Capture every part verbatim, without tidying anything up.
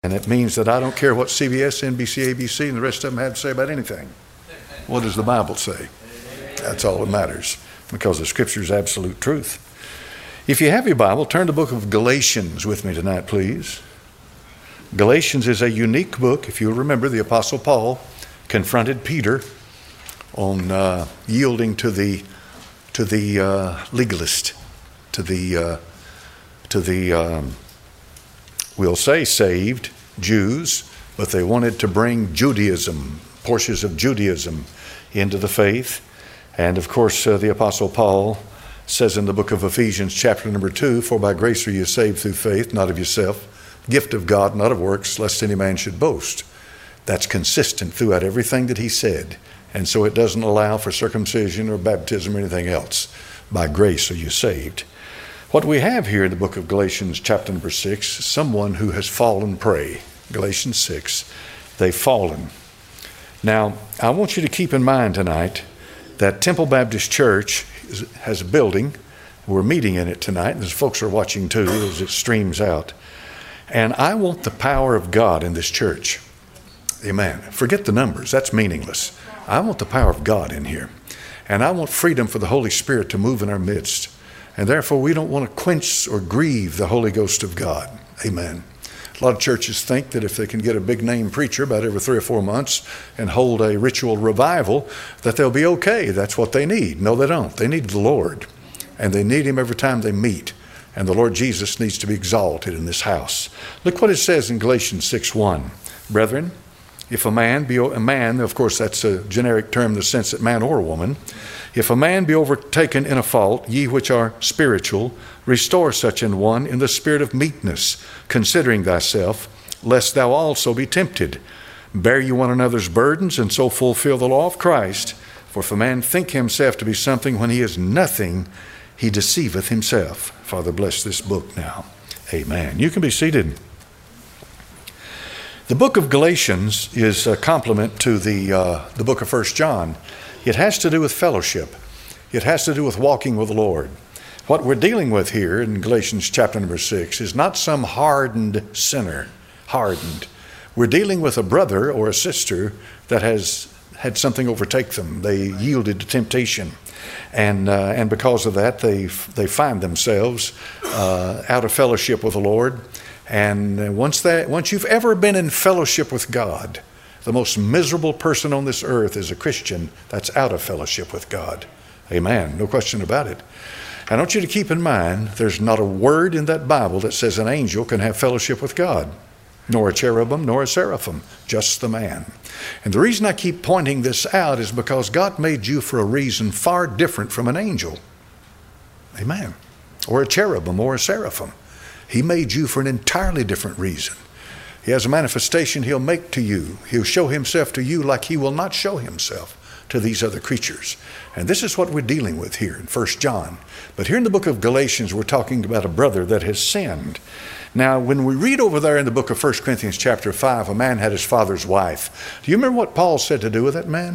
And it means that I don't care what C B S, N B C, A B C, and the rest of them have to say about anything. What does the Bible say? That's all that matters, because the Scripture is absolute truth. If you have your Bible, turn to the book of Galatians with me tonight, please. Galatians is a unique book. If you'll remember, the Apostle Paul confronted Peter on uh, yielding to the to the uh, legalist, to the uh, to the um, we'll say saved Jews, but they wanted to bring Judaism, portions of Judaism, into the faith. And of course, uh, the Apostle Paul says in the book of Ephesians, chapter number two, "For by grace are you saved through faith, not of yourself, gift of God, not of works, lest any man should boast." That's consistent throughout everything that he said. And so it doesn't allow for circumcision or baptism or anything else. By grace are you saved. What we have here in the book of Galatians, chapter number six, someone who has fallen prey. Galatians six, they've fallen. Now, I want you to keep in mind tonight that Temple Baptist Church is, has a building. We're meeting in it tonight, and there's folks are watching too as it streams out. And I want the power of God in this church. Amen. Forget the numbers. That's meaningless. I want the power of God in here. And I want freedom for the Holy Spirit to move in our midst. And therefore, we don't want to quench or grieve the Holy Ghost of God. Amen. A lot of churches think that if they can get a big name preacher about every three or four months and hold a ritual revival, that they'll be okay. That's what they need. No, they don't. They need the Lord. And they need Him every time they meet. And the Lord Jesus needs to be exalted in this house. Look what it says in Galatians six one. Brethren, if a man be a man, of course that's a generic term in the sense that man or woman, if a man be overtaken in a fault, ye which are spiritual, restore such an one in the spirit of meekness, considering thyself, lest thou also be tempted. Bear ye one another's burdens, and so fulfill the law of Christ. For if a man think himself to be something when he is nothing, he deceiveth himself. Father, bless this book now. Amen. You can be seated. The book of Galatians is a complement to the uh, the book of First John. It has to do with fellowship. It has to do with walking with the Lord. What we're dealing with here in Galatians chapter number six is not some hardened sinner, hardened. We're dealing with a brother or a sister that has had something overtake them. They yielded to temptation. And uh, and because of that, they they find themselves uh, out of fellowship with the Lord. And once that once you've ever been in fellowship with God, the most miserable person on this earth is a Christian that's out of fellowship with God. Amen. No question about it. I want you to keep in mind, there's not a word in that Bible that says an angel can have fellowship with God, nor a cherubim, nor a seraphim, just the man. And the reason I keep pointing this out is because God made you for a reason far different from an angel. Amen. Or a cherubim, or a seraphim. He made you for an entirely different reason. He has a manifestation He'll make to you. He'll show Himself to you like He will not show Himself to these other creatures. And this is what we're dealing with here in First John. But here in the book of Galatians, we're talking about a brother that has sinned. Now, when we read over there in the book of First Corinthians chapter five, a man had his father's wife. Do you remember what Paul said to do with that man?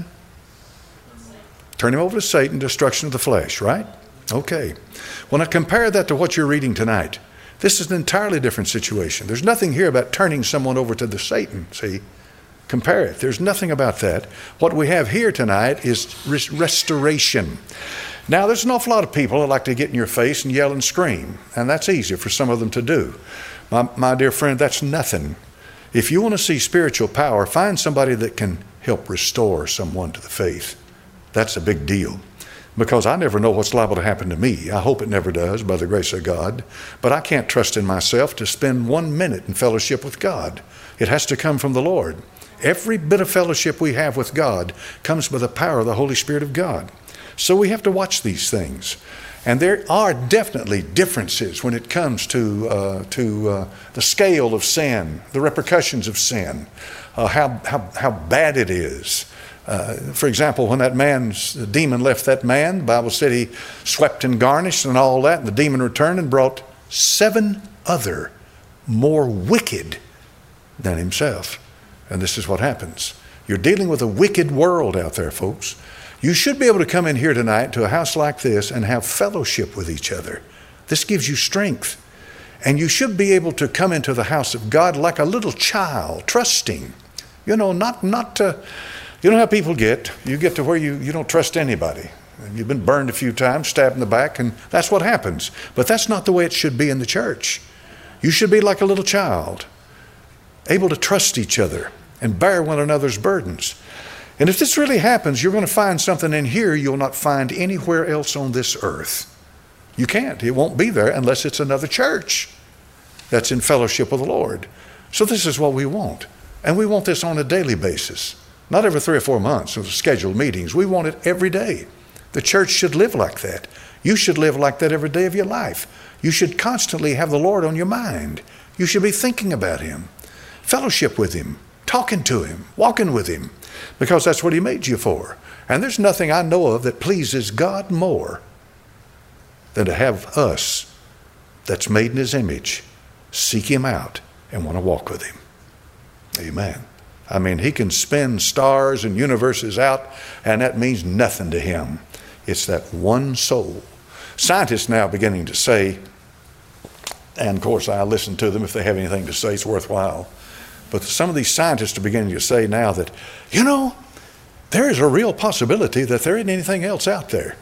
Turn him over to Satan, destruction of the flesh, right? Okay. When I compare that to what you're reading tonight, this is an entirely different situation. There's nothing here about turning someone over to the Satan, see? Compare it. There's nothing about that. What we have here tonight is res- restoration. Now, there's an awful lot of people that like to get in your face and yell and scream, and that's easy for some of them to do. My, my dear friend, that's nothing. If you want to see spiritual power, find somebody that can help restore someone to the faith. That's a big deal. Because I never know what's liable to happen to me. I hope it never does, by the grace of God. But I can't trust in myself to spend one minute in fellowship with God. It has to come from the Lord. Every bit of fellowship we have with God comes by the power of the Holy Spirit of God. So we have to watch these things. And there are definitely differences when it comes to uh, to uh, the scale of sin, the repercussions of sin, uh, how, how, how bad it is. Uh, for example, when that man's the demon left that man, the Bible said he swept and garnished and all that, and the demon returned and brought seven other more wicked than himself. And this is what happens. You're dealing with a wicked world out there, folks. You should be able to come in here tonight to a house like this and have fellowship with each other. This gives you strength. And you should be able to come into the house of God like a little child, trusting. You know, not, not uh, you know how people get. You get to where you, you don't trust anybody. You've been burned a few times, stabbed in the back, and that's what happens. But that's not the way it should be in the church. You should be like a little child, able to trust each other and bear one another's burdens. And if this really happens, you're going to find something in here you'll not find anywhere else on this earth. You can't. It won't be there unless it's another church that's in fellowship with the Lord. So this is what we want. And we want this on a daily basis. Not every three or four months with scheduled meetings. We want it every day. The church should live like that. You should live like that every day of your life. You should constantly have the Lord on your mind. You should be thinking about Him, fellowship with Him, talking to Him, walking with Him, because that's what He made you for. And there's nothing I know of that pleases God more than to have us that's made in His image seek Him out and want to walk with Him. Amen. I mean, He can spin stars and universes out, and that means nothing to Him. It's that one soul. Scientists now are beginning to say, and of course I listen to them if they have anything to say, it's worthwhile. But some of these scientists are beginning to say now that, you know, there is a real possibility that there isn't anything else out there.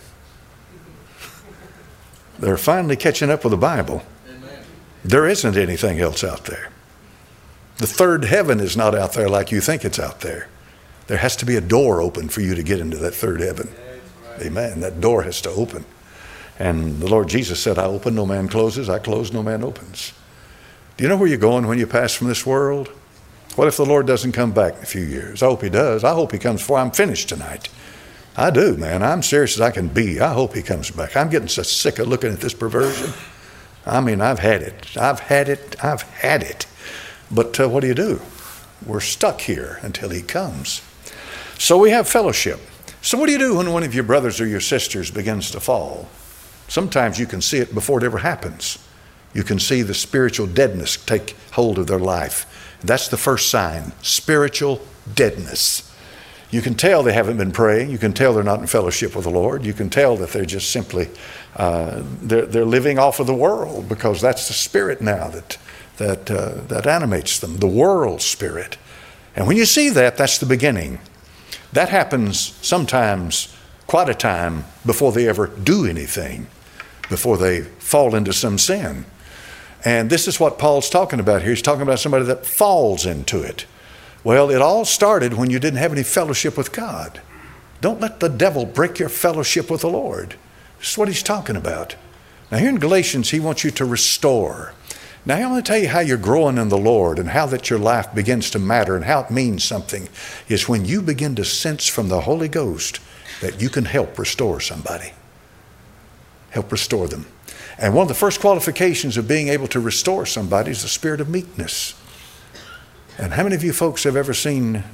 They're finally catching up with the Bible. Amen. There isn't anything else out there. The third heaven is not out there like you think it's out there. There has to be a door open for you to get into that third heaven. Right. Amen. That door has to open. And the Lord Jesus said, I open, no man closes. I close, no man opens. Do you know where you're going when you pass from this world? What if the Lord doesn't come back in a few years? I hope He does. I hope He comes before I'm finished tonight. I do, man. I'm serious as I can be. I hope He comes back. I'm getting so sick of looking at this perversion. I mean, I've had it. I've had it. I've had it. But uh, what do you do? We're stuck here until He comes. So we have fellowship. So what do you do when one of your brothers or your sisters begins to fall? Sometimes you can see it before it ever happens. You can see the spiritual deadness take hold of their life. That's the first sign, spiritual deadness. You can tell they haven't been praying. You can tell they're not in fellowship with the Lord. You can tell that they're just simply, uh, they're, they're living off of the world, because that's the spirit now that that uh, that animates them, the world spirit. And when you see that, that's the beginning. That happens sometimes quite a time before they ever do anything, before they fall into some sin. And this is what Paul's talking about here. He's talking about somebody that falls into it. Well, it all started when you didn't have any fellowship with God. Don't let the devil break your fellowship with the Lord. This is what he's talking about. Now here in Galatians, he wants you to restore. Now I want to tell you how you're growing in the Lord and how that your life begins to matter and how it means something is when you begin to sense from the Holy Ghost that you can help restore somebody. Help restore them. And one of the first qualifications of being able to restore somebody is the spirit of meekness. And how many of you folks have ever seen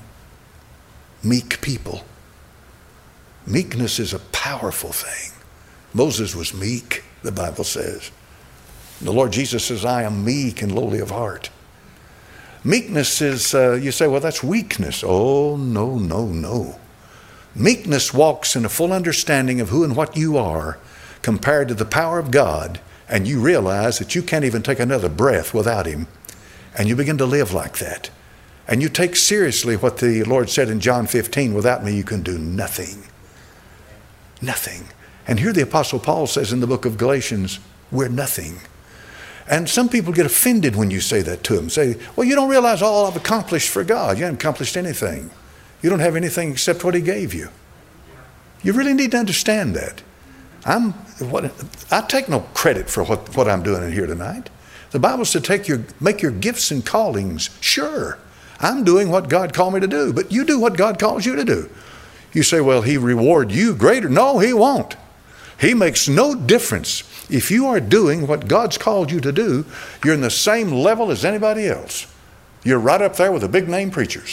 meek people? Meekness is a powerful thing. Moses was meek, the Bible says. The Lord Jesus says, I am meek and lowly of heart. Meekness is, uh, you say, well, that's weakness. Oh, no, no, no. Meekness walks in a full understanding of who and what you are compared to the power of God, and you realize that you can't even take another breath without Him, and you begin to live like that. And you take seriously what the Lord said in John fifteen, without me you can do nothing. Nothing. And here the Apostle Paul says in the book of Galatians, we're nothing. And some people get offended when you say that to them. Say, well, you don't realize all I've accomplished for God. You haven't accomplished anything. You don't have anything except what He gave you. You really need to understand that. I'm what I take no credit for what, what I'm doing in here tonight. The Bible said take your make your gifts and callings. Sure, I'm doing what God called me to do, but you do what God calls you to do. You say, well, He reward you greater. No, He won't. He makes no difference. If you are doing what God's called you to do, you're in the same level as anybody else. You're right up there with the big name preachers.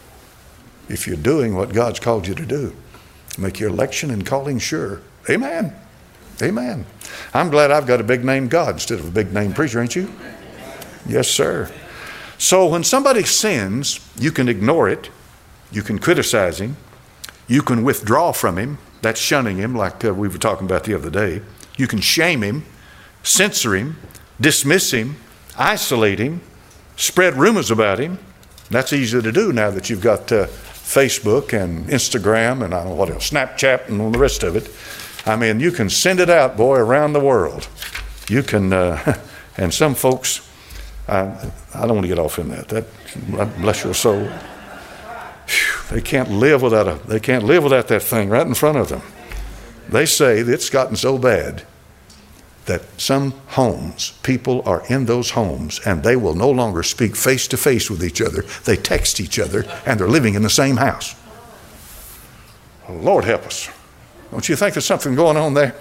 If you're doing what God's called you to do, make your election and calling sure. Amen. Amen. I'm glad I've got a big name God instead of a big name preacher, ain't you? Yes, sir. So when somebody sins, you can ignore it. You can criticize him. You can withdraw from him. That's shunning him, like uh, we were talking about the other day. You can shame him, censor him, dismiss him, isolate him, spread rumors about him. That's easy to do now that you've got uh, Facebook and Instagram and I don't know what else, Snapchat and all the rest of it. I mean, you can send it out, boy, around the world. You can, uh, and some folks, I, I don't want to get off in that. That bless your soul. Whew, they can't live without a. They can't live without that thing right in front of them. They say that it's gotten so bad that some homes, people are in those homes and they will no longer speak face to face with each other. They text each other and they're living in the same house. Oh, Lord help us. Don't you think there's something going on there?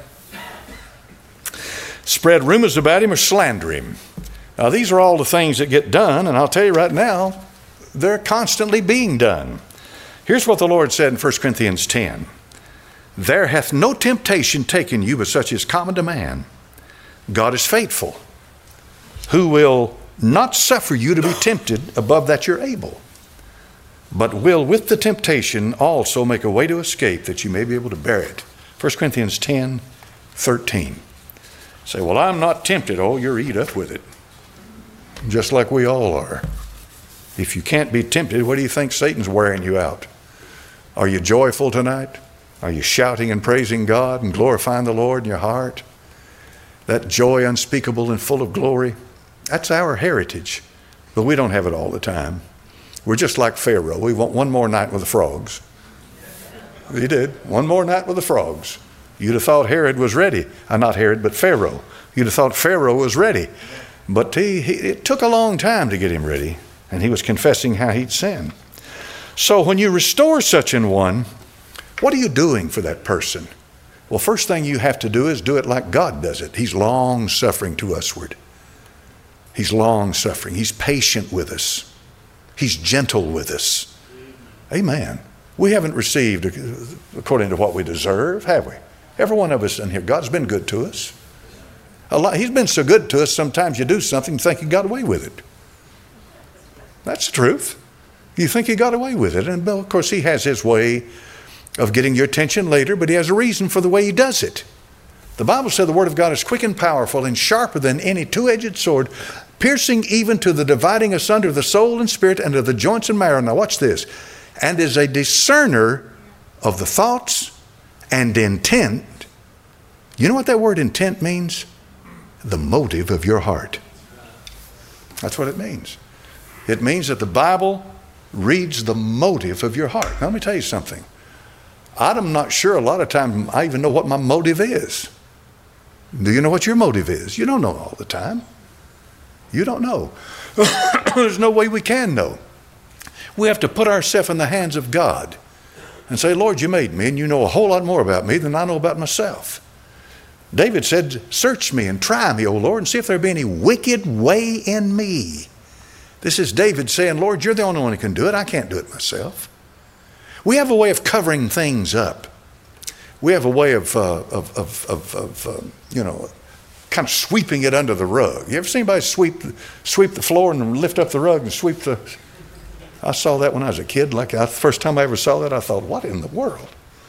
Spread rumors about him or slander him. Now, these are all the things that get done, and I'll tell you right now, they're constantly being done. Here's what the Lord said in First Corinthians ten. There hath no temptation taken you but such is common to man. God is faithful, who will not suffer you to be tempted above that you're able, but will with the temptation also make a way to escape that you may be able to bear it. First Corinthians ten, thirteen. Say, well, I'm not tempted. Oh, you're eat up with it. Just like we all are. If you can't be tempted, what do you think Satan's wearing you out? Are you joyful tonight? Are you shouting and praising God and glorifying the Lord in your heart? That joy unspeakable and full of glory, that's our heritage. But we don't have it all the time. We're just like Pharaoh. We want one more night with the frogs. He did. One more night with the frogs. You'd have thought Herod was ready. Uh, not Herod, but Pharaoh. You'd have thought Pharaoh was ready. But he, he, it took a long time to get him ready. And he was confessing how he'd sinned. So when you restore such an one, what are you doing for that person? Well, first thing you have to do is do it like God does it. He's long-suffering to usward. He's long-suffering. He's patient with us. He's gentle with us. Amen. We haven't received according to what we deserve, have we? Every one of us in here, God's been good to us. A lot, he's been so good to us, sometimes you do something and think you got away with it. That's the truth. You think you got away with it. And of course, he has his way of getting your attention later, but he has a reason for the way he does it. The Bible said the Word of God is quick and powerful and sharper than any two-edged sword, piercing even to the dividing asunder of the soul and spirit and of the joints and marrow. Now watch this. And is a discerner of the thoughts and intent. You know what that word intent means? The motive of your heart. That's what it means. It means that the Bible reads the motive of your heart. Now let me tell you something. I'm not sure a lot of times I even know what my motive is. Do you know what your motive is? You don't know all the time. You don't know. There's no way we can know. We have to put ourselves in the hands of God and say, Lord, you made me and you know a whole lot more about me than I know about myself. David said, search me and try me, O Lord, and see if there be any wicked way in me. This is David saying, Lord, you're the only one who can do it. I can't do it myself. We have a way of covering things up. We have a way of, uh, of, of, of, of uh, you know, kind of sweeping it under the rug. You ever seen anybody sweep, sweep the floor and lift up the rug and sweep the... I saw that when I was a kid. Like I, the first time I ever saw that, I thought, what in the world?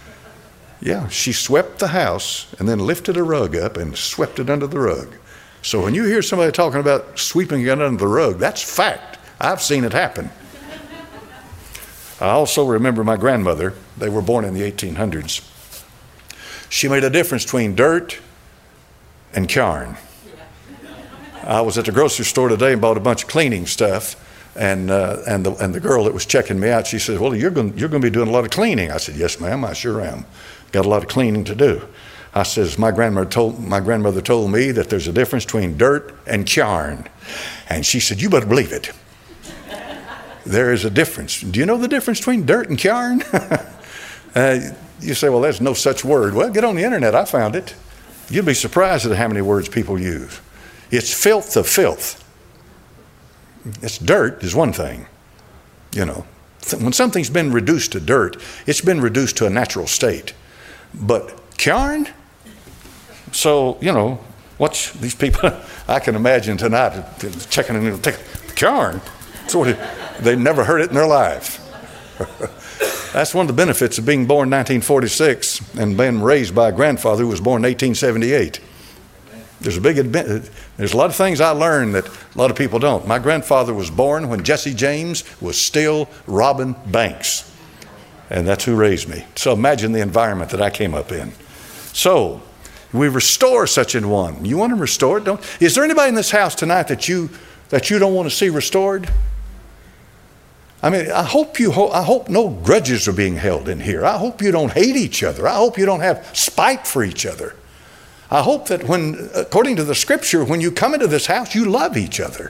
Yeah, she swept the house and then lifted a rug up and swept it under the rug. So when you hear somebody talking about sweeping it under the rug, that's fact. I've seen it happen. I also remember my grandmother. They were born in the eighteen hundreds. She made a difference between dirt and yarn. I was at the grocery store today and bought a bunch of cleaning stuff. And uh, and the and the girl that was checking me out, she said, well, you're going you're going to be doing a lot of cleaning. I said, yes, ma'am, I sure am. Got a lot of cleaning to do. I says, my grandmother told my grandmother told me that there's a difference between dirt and yarn. And she said, you better believe it. There is a difference. Do you know the difference between dirt and yarn? uh, you say, well, there's no such word. Well, get on the internet. I found it. You'll be surprised at how many words people use. It's filth of filth. It's dirt is one thing, you know. When something's been reduced to dirt, it's been reduced to a natural state. But yarn? So, you know, watch these people. I can imagine tonight checking in, take yarn. Sort of, they've never heard it in their life. That's one of the benefits of being born in nineteen forty-six and being raised by a grandfather who was born in eighteen seventy-eight. There's a big admit, there's a lot of things I learned that a lot of people don't. My grandfather was born when Jesse James was still robbing banks. And that's who raised me. So imagine the environment that I came up in. So we restore such an one. You want to restore it? Don't. Is there anybody in this house tonight that you that you don't want to see restored? I mean, I hope you. Ho- I hope no grudges are being held in here. I hope you don't hate each other. I hope you don't have spite for each other. I hope that when, according to the Scripture, when you come into this house, you love each other.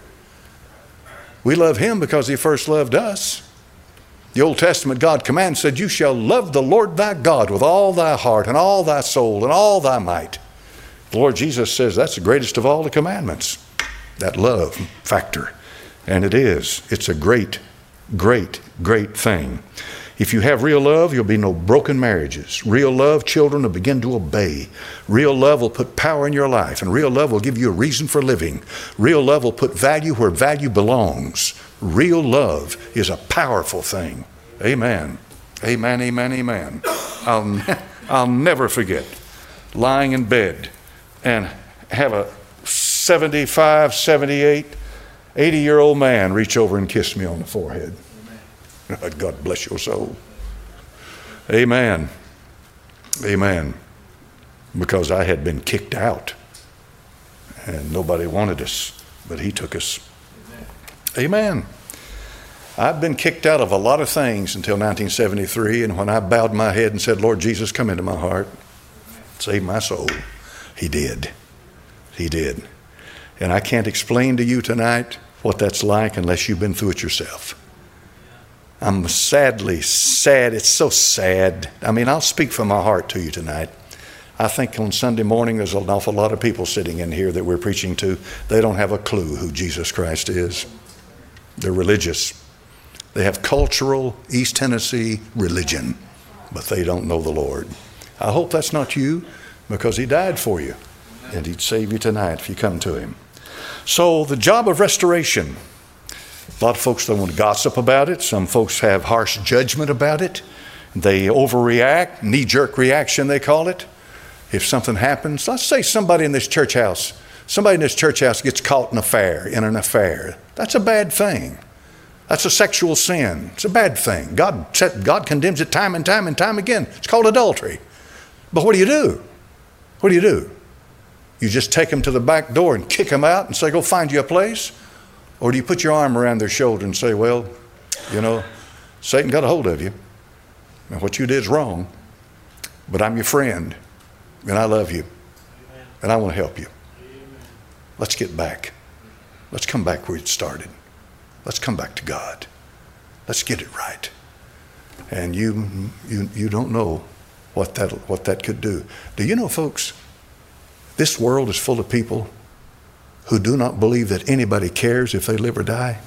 We love Him because He first loved us. The Old Testament God command said, you shall love the Lord thy God with all thy heart and all thy soul and all thy might. The Lord Jesus says that's the greatest of all the commandments, that love factor. And it is. It's a great, great, great thing. If you have real love, you'll be no broken marriages. Real love, children will begin to obey. Real love will put power in your life, and real love will give you a reason for living. Real love will put value where value belongs. Real love is a powerful thing. Amen. Amen, amen, amen. I'll, I'll never forget lying in bed and have a seventy-five, seventy-eight, eighty-year-old man reach over and kiss me on the forehead. God bless your soul. Amen. Amen. Because I had been kicked out and nobody wanted us, but He took us. Amen. I've been kicked out of a lot of things until nineteen seventy-three, and when I bowed my head and said, Lord Jesus, come into my heart, save my soul, He did. He did. And I can't explain to you tonight what that's like unless you've been through it yourself. I'm sadly sad. It's so sad. I mean, I'll speak from my heart to you tonight. I think on Sunday morning there's an awful lot of people sitting in here that we're preaching to. They don't have a clue who Jesus Christ is. They're religious. They have cultural East Tennessee religion, but they don't know the Lord. I hope that's not you, because He died for you, and He'd save you tonight if you come to Him. So the job of restoration. A lot of folks don't want to gossip about it. Some folks have harsh judgment about it. They overreact, knee-jerk reaction they call it. If something happens, let's say somebody in this church house, somebody in this church house gets caught in an affair, in an affair. That's a bad thing. That's a sexual sin. It's a bad thing. God, God condemns it time and time and time again. It's called adultery. But what do you do? What do you do? You just take them to the back door and kick them out and say, go find you a place? Or do you put your arm around their shoulder and say, well, you know, Satan got a hold of you, and what you did is wrong, but I'm your friend, and I love you, and I want to help you. Let's get back. Let's come back where it started. Let's come back to God. Let's get it right. And you you you don't know what that what that could do. Do you know, folks, this world is full of people who do not believe that anybody cares if they live or die?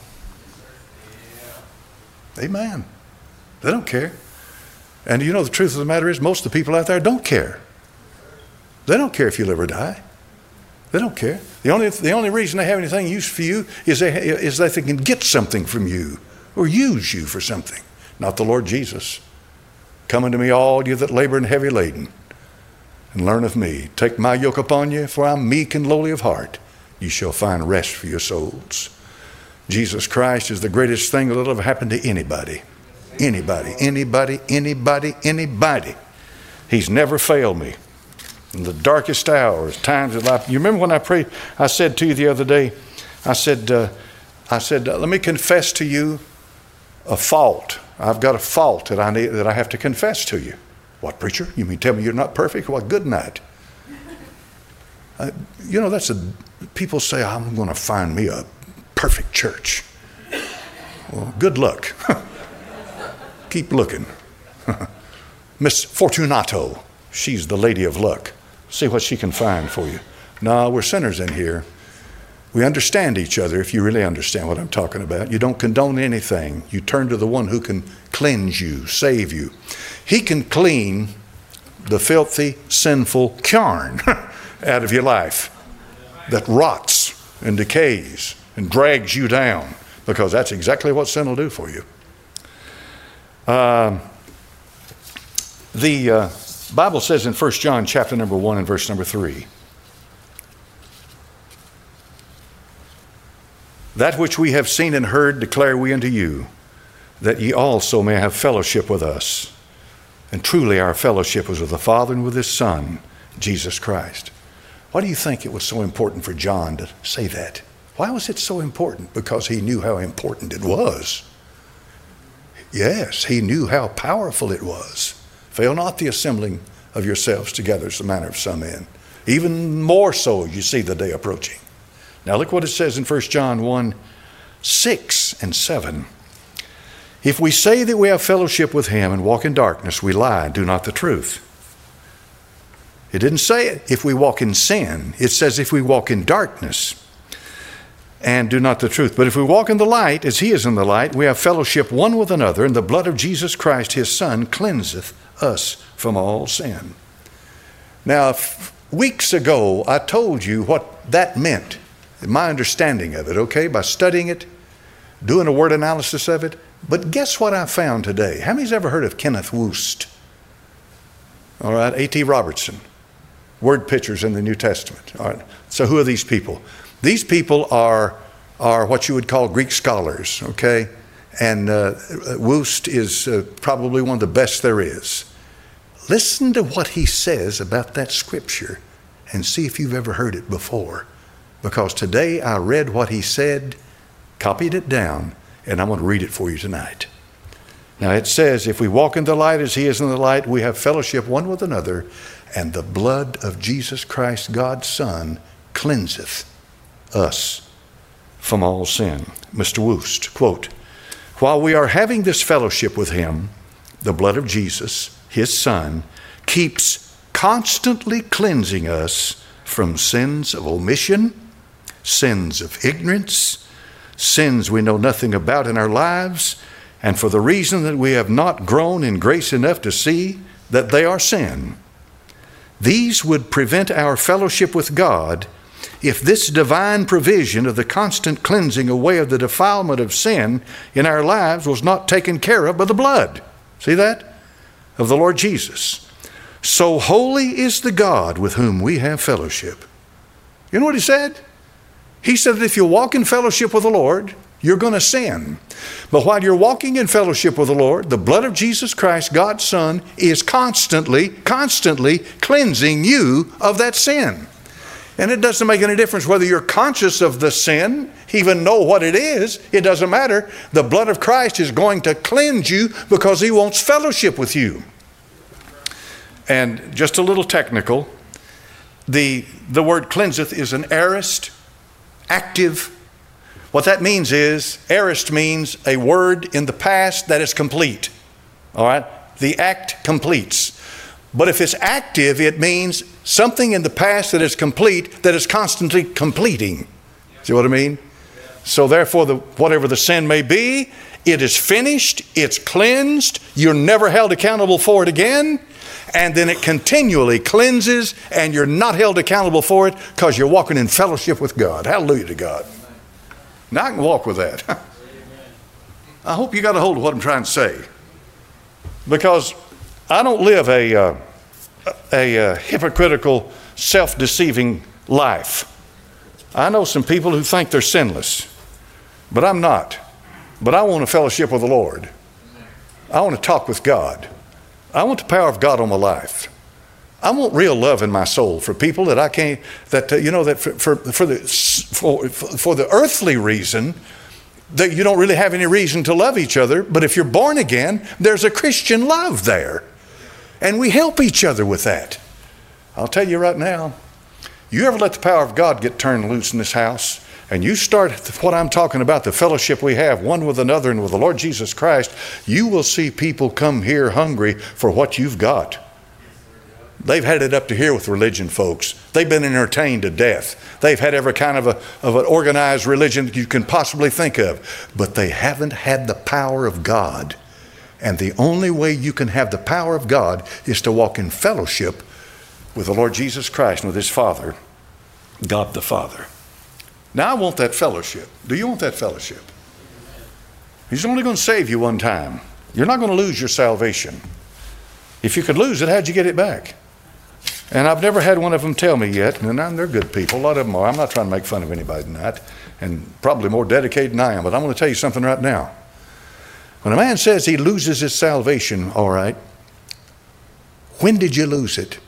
Amen. They don't care. And you know, the truth of the matter is, most of the people out there don't care. They don't care if you live or die. They don't care. The only the only reason they have anything use for you is they, is that they can get something from you or use you for something. Not the Lord Jesus. Come unto me, all you that labor and heavy laden, and learn of me. Take my yoke upon you, for I'm meek and lowly of heart. You shall find rest for your souls. Jesus Christ is the greatest thing that will ever happen to anybody. Anybody, anybody, anybody, anybody. He's never failed me. In the darkest hours, times of life. You remember when I prayed, I said to you the other day, I said, uh, I said, uh, let me confess to you a fault. I've got a fault that I need, that I have to confess to you. What, preacher? You mean tell me you're not perfect? Well, good night. Uh, you know, that's a, people say, I'm going to find me a perfect church. Well, good luck. Keep looking. Miss Fortunato, she's the lady of luck. See what she can find for you. No, we're sinners in here. We understand each other, if you really understand what I'm talking about. You don't condone anything. You turn to the one who can cleanse you, save you. He can clean the filthy, sinful yarn out of your life that rots and decays and drags you down, because that's exactly what sin will do for you. Uh, the uh, Bible says in First John chapter number one and verse number three, That which we have seen and heard declare we unto you, that ye also may have fellowship with us. And truly our fellowship was with the Father and with his Son, Jesus Christ. Why do you think it was so important for John to say that? Why was it so important? Because he knew how important it was. Yes, he knew how powerful it was. Fail not the assembling of yourselves together as the manner of some men. Even more so you see the day approaching. Now look what it says in First John one, six and seven. If we say that we have fellowship with him and walk in darkness, we lie and do not the truth. It didn't say it if we walk in sin. It says if we walk in darkness and do not the truth. But if we walk in the light, as he is in the light, we have fellowship one with another, and the blood of Jesus Christ, his Son, cleanseth us from all sin. Now, f- weeks ago, I told you what that meant, my understanding of it, okay, by studying it, doing a word analysis of it. But guess what I found today? How many's ever heard of Kenneth Woost? All right, A T Robertson, word pictures in the New Testament. All right, so who are these people? These people are, are what you would call Greek scholars, okay? And uh, Woost is uh, probably one of the best there is. Listen to what he says about that scripture and see if you've ever heard it before. Because today I read what he said, copied it down, and I'm going to read it for you tonight. Now it says, if we walk in the light as he is in the light, we have fellowship one with another, and the blood of Jesus Christ, God's Son, cleanseth us from all sin. Mister Woost, quote, while we are having this fellowship with him, the blood of Jesus, his Son, keeps constantly cleansing us from sins of omission, sins of ignorance, sins we know nothing about in our lives, and for the reason that we have not grown in grace enough to see that they are sin. These would prevent our fellowship with God if this divine provision of the constant cleansing away of the defilement of sin in our lives was not taken care of by the blood. See that? Of the Lord Jesus. So holy is the God with whom we have fellowship. You know what he said? He said that if you walk in fellowship with the Lord, you're going to sin. But while you're walking in fellowship with the Lord, the blood of Jesus Christ, God's Son, is constantly, constantly cleansing you of that sin. And it doesn't make any difference whether you're conscious of the sin, even know what it is. It doesn't matter. The blood of Christ is going to cleanse you because he wants fellowship with you. And just a little technical, the, the word cleanseth is an aorist, active. What that means is, aorist means a word in the past that is complete. All right? The act completes. But if it's active, it means something in the past that is complete, that is constantly completing. See what I mean? So therefore, the, whatever the sin may be, it is finished, it's cleansed, you're never held accountable for it again, and then it continually cleanses, and you're not held accountable for it because you're walking in fellowship with God. Hallelujah to God. Now I can walk with that. I hope you got a hold of what I'm trying to say. Because I don't live a, uh, a, a hypocritical, self-deceiving life. I know some people who think they're sinless, but I'm not. But I want a fellowship with the Lord. I want to talk with God. I want the power of God on my life. I want real love in my soul for people that I can't, that, uh, you know, that for, for, for, the, for, for the earthly reason, that you don't really have any reason to love each other. But if you're born again, there's a Christian love there. And we help each other with that. I'll tell you right now, you ever let the power of God get turned loose in this house, and you start what I'm talking about, the fellowship we have one with another and with the Lord Jesus Christ, you will see people come here hungry for what you've got. They've had it up to here with religion, folks. They've been entertained to death. They've had every kind of, a, of an organized religion that you can possibly think of. But they haven't had the power of God. And the only way you can have the power of God is to walk in fellowship with the Lord Jesus Christ and with his Father, God the Father. Now I want that fellowship. Do you want that fellowship? He's only going to save you one time. You're not going to lose your salvation. If you could lose it, how'd you get it back? And I've never had one of them tell me yet, and they're good people, a lot of them are. I'm not trying to make fun of anybody tonight. and probably more dedicated than I am, but I'm going to tell you something right now. When a man says he loses his salvation, all right, when did you lose it?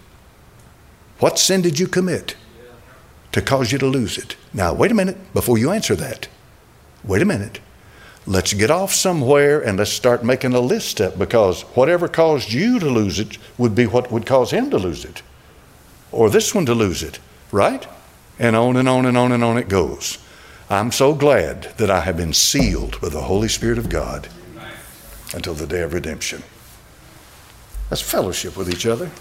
What sin did you commit to cause you to lose it? Now, wait a minute before you answer that. Wait a minute. Let's get off somewhere and let's start making a list up, because whatever caused you to lose it would be what would cause him to lose it, or this one to lose it, right? And on and on and on and on it goes. I'm so glad that I have been sealed with the Holy Spirit of God until the day of redemption. Let's fellowship with each other.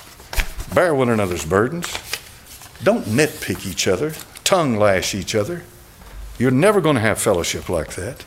Bear one another's burdens. Don't nitpick each other, tongue lash each other. You're never going to have fellowship like that.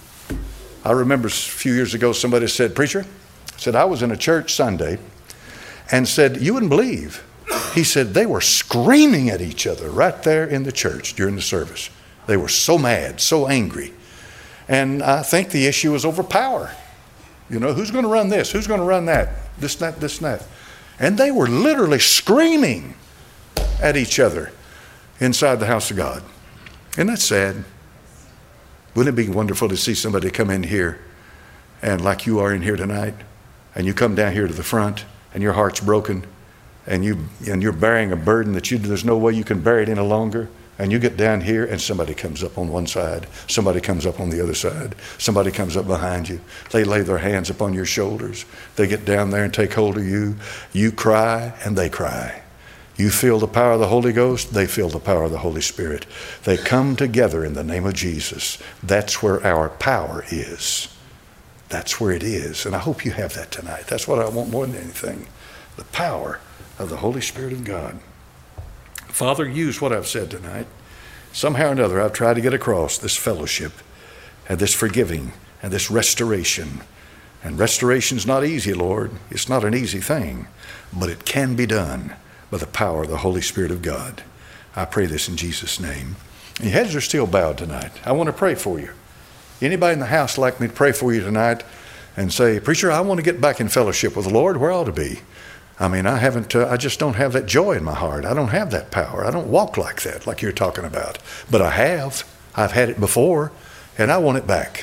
I remember a few years ago somebody said, preacher, said I was in a church Sunday and said, you wouldn't believe. He said they were screaming at each other right there in the church during the service. They were so mad, so angry. And I think the issue was over power. You know, who's going to run this? Who's going to run that? This, that, this, and that. And they were literally screaming at each other inside the house of God. Isn't that sad? Wouldn't it be wonderful to see somebody come in here and like you are in here tonight, and you come down here to the front and your heart's broken and, you, and you're bearing a burden that you, there's no way you can bear it any longer, and you get down here and somebody comes up on one side, somebody comes up on the other side, somebody comes up behind you, they lay their hands upon your shoulders, they get down there and take hold of you, you cry and they cry. You feel the power of the Holy Ghost, they feel the power of the Holy Spirit. They come together in the name of Jesus. That's where our power is. That's where it is. And I hope you have that tonight. That's what I want more than anything. The power of the Holy Spirit of God. Father, use what I've said tonight. Somehow or another, I've tried to get across this fellowship and this forgiving and this restoration. And restoration's not easy, Lord. It's not an easy thing, but it can be done by the power of the Holy Spirit of God. I pray this in Jesus' name. Your heads are still bowed tonight. I want to pray for you. Anybody in the house like me to pray for you tonight and say, preacher, I want to get back in fellowship with the Lord where I ought to be. I mean, I haven't, uh, I just don't have that joy in my heart. I don't have that power. I don't walk like that, like you're talking about. But I have. I've had it before, and I want it back.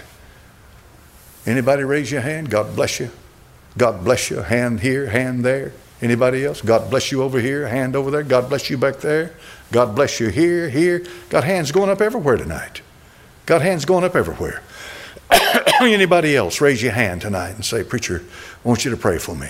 Anybody raise your hand? God bless you. God bless you. Hand here, hand there. Anybody else? God bless you over here, hand over there. God bless you back there. God bless you here, here. Got hands going up everywhere tonight. Got hands going up everywhere. Anybody else? Raise your hand tonight and say, preacher, I want you to pray for me.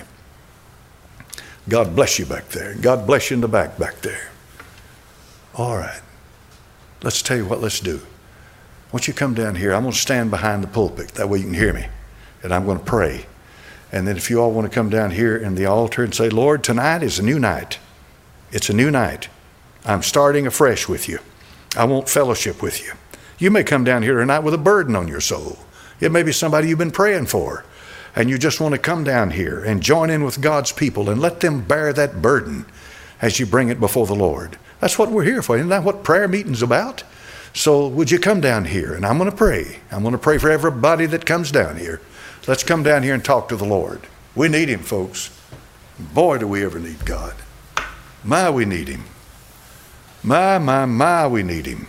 God bless you back there. God bless you in the back back there. All right. Let's tell you what let's do. Once you come down here, I'm going to stand behind the pulpit. That way you can hear me. And I'm going to pray. And then if you all want to come down here in the altar and say, Lord, tonight is a new night. It's a new night. I'm starting afresh with you. I want fellowship with you. You may come down here tonight with a burden on your soul. It may be somebody you've been praying for. And you just want to come down here and join in with God's people and let them bear that burden as you bring it before the Lord. That's what we're here for. Isn't that what prayer meeting's about? So would you come down here? And I'm going to pray. I'm going to pray for everybody that comes down here. Let's come down here and talk to the Lord. We need him, folks. Boy, do we ever need God. My, we need him. My, my, my, we need him.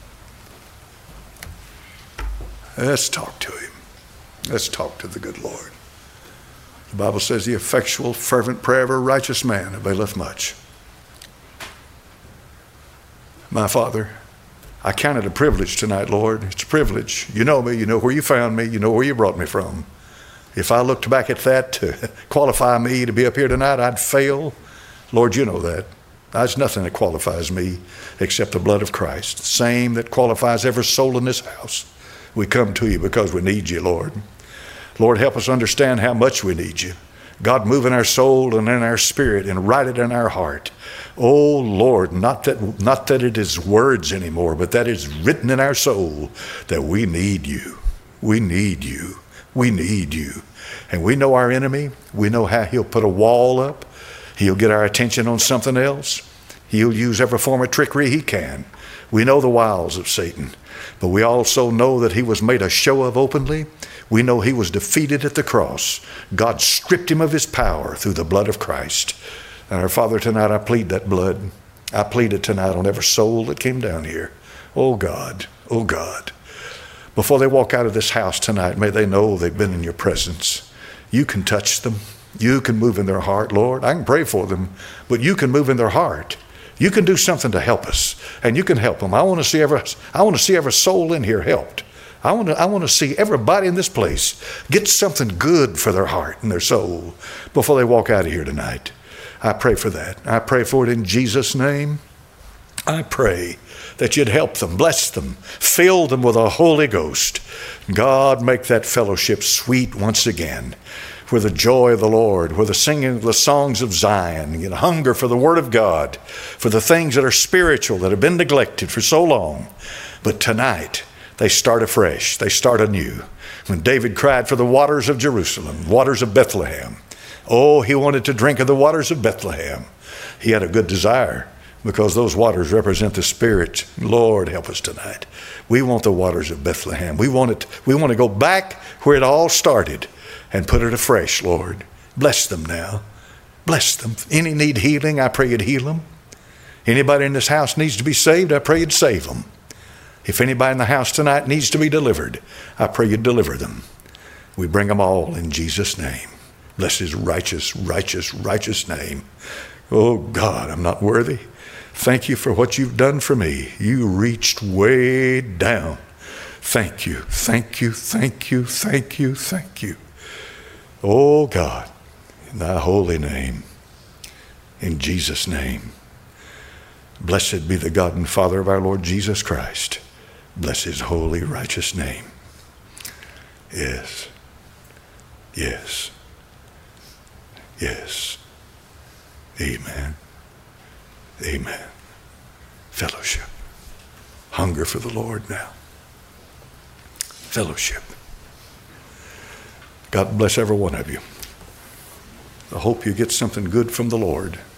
Let's talk to him. Let's talk to the good Lord. The Bible says the effectual, fervent prayer of a righteous man availeth much. My Father, I count it a privilege tonight, Lord. It's a privilege. You know me. You know where you found me. You know where you brought me from. If I looked back at that to qualify me to be up here tonight, I'd fail. Lord, you know that. There's nothing that qualifies me except the blood of Christ, the same that qualifies every soul in this house. We come to you because we need you, Lord. Lord, help us understand how much we need you. God, move in our soul and in our spirit and write it in our heart. Oh, Lord, not that, not that it is words anymore, but that is written in our soul that we need you. We need you. We need you. And we know our enemy. We know how he'll put a wall up. He'll get our attention on something else. He'll use every form of trickery he can. We know the wiles of Satan. But we also know that he was made a show of openly. We know he was defeated at the cross. God stripped him of his power through the blood of Christ. And our Father, tonight I plead that blood. I plead it tonight on every soul that came down here. Oh God, oh God. Before they walk out of this house tonight, may they know they've been in your presence. You can touch them. You can move in their heart, Lord. I can pray for them, but you can move in their heart. You can do something to help us, and you can help them. I want to see every, I want to see every soul in here helped. I want to, I want to see everybody in this place get something good for their heart and their soul before they walk out of here tonight. I pray for that. I pray for it in Jesus' name. I pray that you'd help them, bless them, fill them with the Holy Ghost. God, make that fellowship sweet once again, where the joy of the Lord, where the singing of the songs of Zion, get hunger for the Word of God, for the things that are spiritual that have been neglected for so long. But tonight, they start afresh. They start anew. When David cried for the waters of Jerusalem, waters of Bethlehem, oh, he wanted to drink of the waters of Bethlehem. He had a good desire, because those waters represent the Spirit. Lord, help us tonight. We want the waters of Bethlehem. We want it. We want to go back where it all started and put it afresh, Lord. Bless them now. Bless them. Any need healing, I pray you'd heal them. Anybody in this house needs to be saved, I pray you'd save them. If anybody in the house tonight needs to be delivered, I pray you'd deliver them. We bring them all in Jesus' name. Bless his righteous, righteous, righteous name. Oh God, I'm not worthy. Thank you for what you've done for me. You reached way down. Thank you, thank you, thank you, thank you, thank you. Oh God, in thy holy name, in Jesus' name. Blessed be the God and Father of our Lord Jesus Christ. Bless his holy, righteous name. Yes, yes, yes. Amen. Amen. Fellowship. Hunger for the Lord now. Fellowship. God bless every one of you. I hope you get something good from the Lord.